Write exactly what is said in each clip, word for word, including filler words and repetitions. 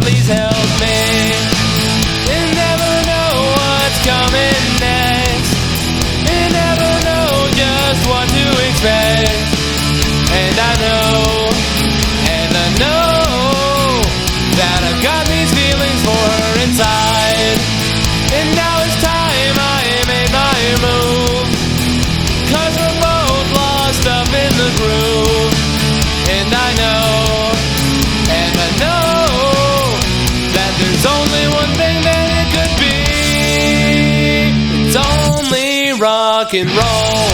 please help me. You never know what's coming next. You never know just what to expect. And I know, and I know that I've got these feelings for her inside. And now it's time I made my move, 'cause we're both lost up in the groove. And I know, and I know that there's only one thing that it could be. It's only rock and roll.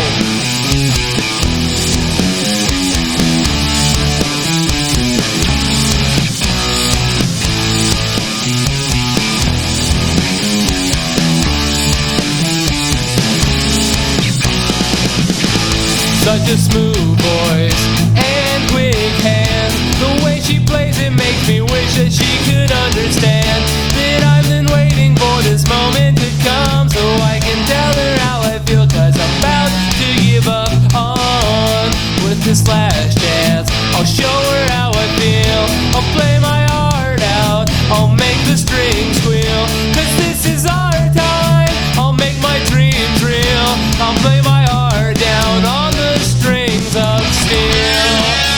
Such a smooth voice and quick hands. The way she plays it makes me wish that she could understand that I've been waiting for this moment to come, so I can tell her how I feel, 'cause I'm about to give up on with this last dance. I'll show her how I feel, I'll play my heart out, I'll make the strings squeal, 'cause this is our time. I'll make my dreams real, I'll play my heart down on the strings of steel.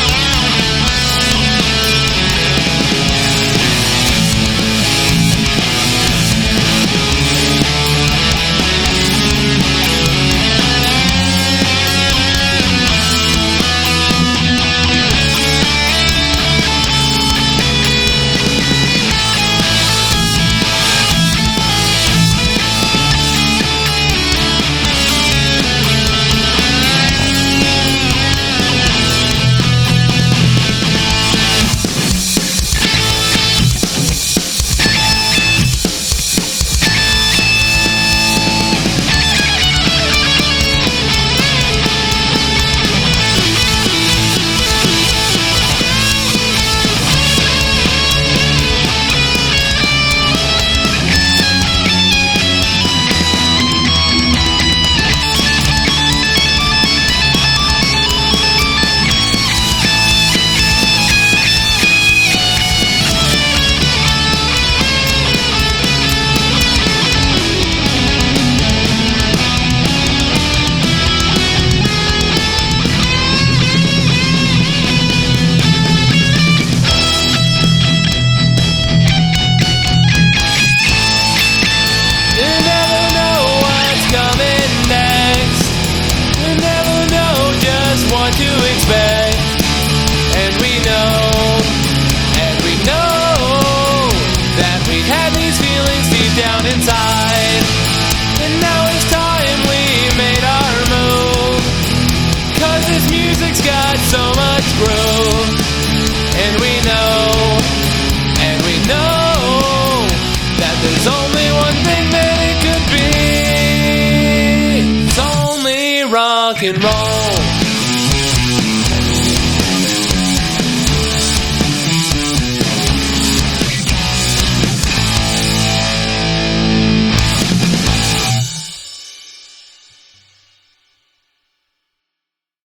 What to expect, and we know, and we know that we've had these feelings deep down inside. And now it's time we made our move, 'cause this music's got so much groove. And we know, and we know that there's only one thing that it could be. It's only rock and roll.